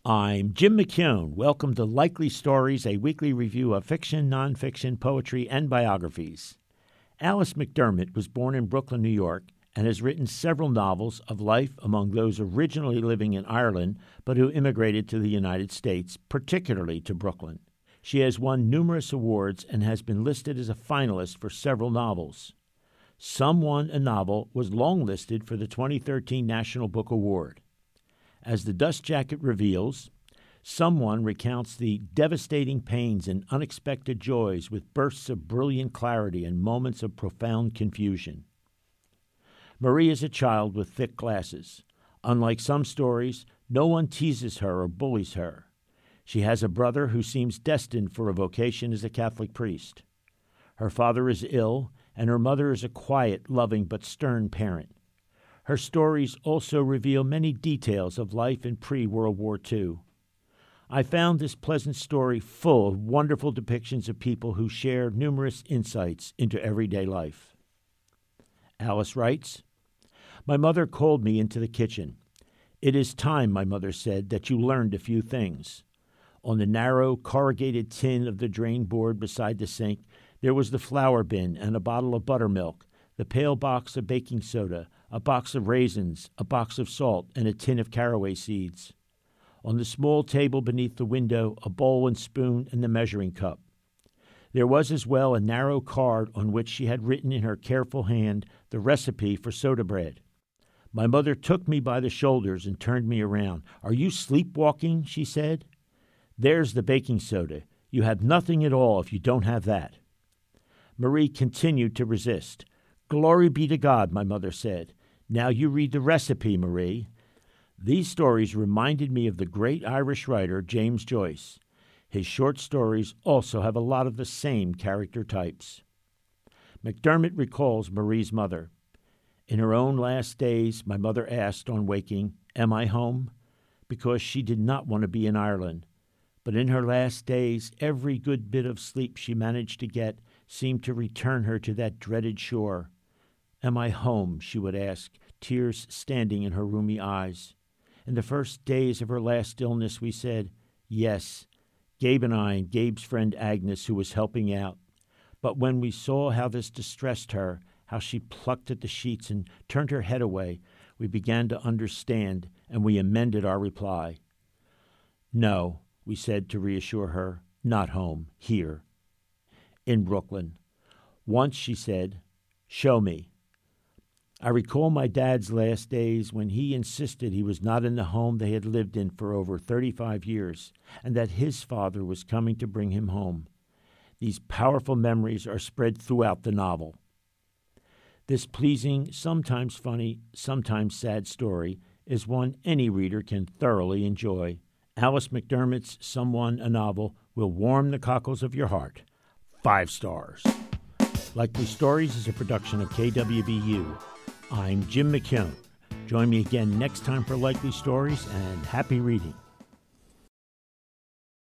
I'm Jim McKeown. Welcome to Likely Stories, a weekly review of fiction, nonfiction, poetry, and biographies. Alice McDermott was born in Brooklyn, New York, and has written several novels of life among those originally living in Ireland but who immigrated to the United States, particularly to Brooklyn. She has won numerous awards and has been listed as a finalist for several novels. Someone a Novel was longlisted for the 2013 National Book Award. As the dust jacket reveals, Someone recounts the devastating pains and unexpected joys with bursts of brilliant clarity and moments of profound confusion. Marie is a child with thick glasses. Unlike some stories, no one teases her or bullies her. She has a brother who seems destined for a vocation as a Catholic priest. Her father is ill, and her mother is a quiet, loving, but stern parent. Her stories also reveal many details of life in pre-World War II. I found this pleasant story full of wonderful depictions of people who share numerous insights into everyday life. Alice writes, "My mother called me into the kitchen. 'It is time,' my mother said, 'that you learned a few things.' On the narrow, corrugated tin of the drain board beside the sink, there was the flour bin and a bottle of buttermilk, the pale box of baking soda, a box of raisins, a box of salt, and a tin of caraway seeds. On the small table beneath the window, a bowl and spoon and the measuring cup. There was as well a narrow card on which she had written in her careful hand the recipe for soda bread. My mother took me by the shoulders and turned me around. 'Are you sleepwalking?' she said. 'There's the baking soda. You have nothing at all if you don't have that.' Marie continued to resist. 'Glory be to God,' my mother said. 'Now you read the recipe, Marie.' These stories reminded me of the great Irish writer James Joyce. His short stories also have a lot of the same character types. McDermott recalls Marie's mother. 'In her own last days, my mother asked on waking, "Am I home?" because she did not want to be in Ireland. But in her last days, every good bit of sleep she managed to get seemed to return her to that dreaded shore. "Am I home?" she would ask, tears standing in her rheumy eyes. In the first days of her last illness, we said, yes, Gabe and I and Gabe's friend Agnes, who was helping out. But when we saw how this distressed her, how she plucked at the sheets and turned her head away, we began to understand, and we amended our reply. "No," we said to reassure her, "not home, here." In Brooklyn. Once she said, "Show me." I recall my dad's last days when he insisted he was not in the home they had lived in for over 35 years, and that his father was coming to bring him home. These powerful memories are spread throughout the novel. This pleasing, sometimes funny, sometimes sad story is one any reader can thoroughly enjoy. Alice McDermott's Someone a Novel will warm the cockles of your heart. 5 stars. Likely Stories is a production of KWVU. I'm Jim McKeown. Join me again next time for Likely Stories, and happy reading.